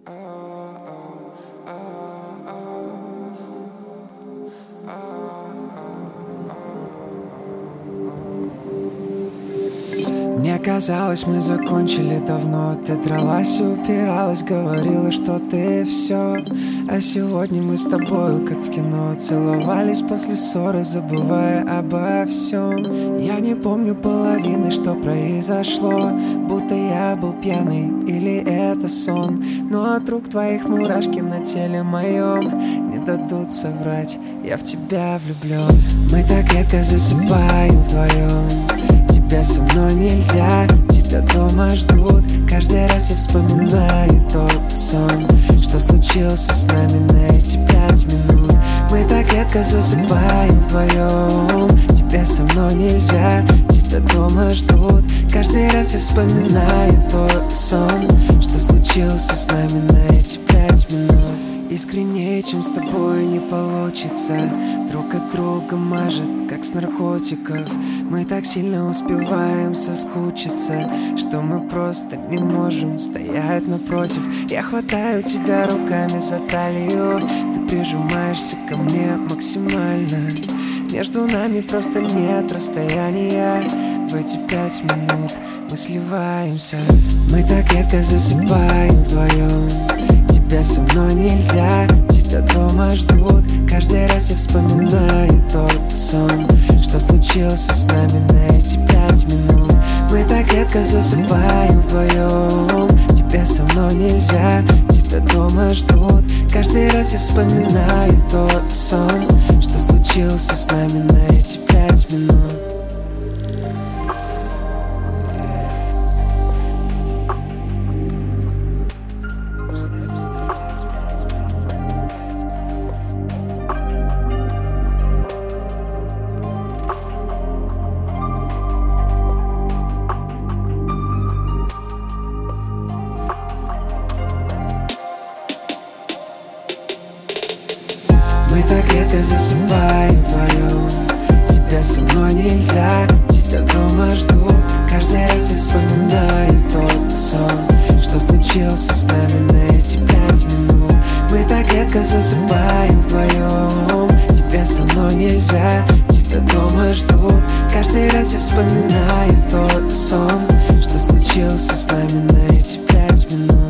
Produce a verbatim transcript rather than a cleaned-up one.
Мне казалось, мы закончили давно. Ты дралась и упиралась, говорила, что ты все. А сегодня мы с тобою, как в кино, целовались после ссоры, забывая обо всем. Я не помню половины, что произошло, будто я был пьяный или это сон. Но от рук твоих мурашки на теле моем не дадут соврать, я в тебя влюблен. Мы так редко засыпаем вдвоем, тебя со мной нельзя, тебя дома ждут. Каждый раз я вспоминаю тот сон, что случился с нами на эти пять минут. Мы так редко засыпаем вдвоем, тебя со мной нельзя, тебя дома ждут. Каждый раз я вспоминаю тот сон, что случился с нами на эти пять минут. Искреннее, чем с тобой, не получится. Друг от друга мажет, как с наркотиков. Мы так сильно успеваем соскучиться, что мы просто не можем стоять напротив. Я хватаю тебя руками за талию, ты прижимаешься ко мне максимально. Между нами просто нет расстояния. В эти пять минут мы сливаемся. Мы так редко засыпаем вдвоем, тебя со мной нельзя, тебя дома ждут. Каждый раз я вспоминаю тот сон, что случился с нами на эти пять минут. Мы так редко засыпаем вдвоем, тебя со мной нельзя, тебя дома ждут. Каждый раз я вспоминаю тот сон, что случился с нами на эти пять минут. Мы так редко засыпаем вдвоем, тебя со мной нельзя, тебя дома ждут. Каждый раз я вспоминаю тот сон, что случился с нами на эти пять минут. Мы так редко засыпаем вдвоем, тебя со мной нельзя, тебя дома ждут. Каждый раз я вспоминаю тот сон, что случился с нами на эти пять минут.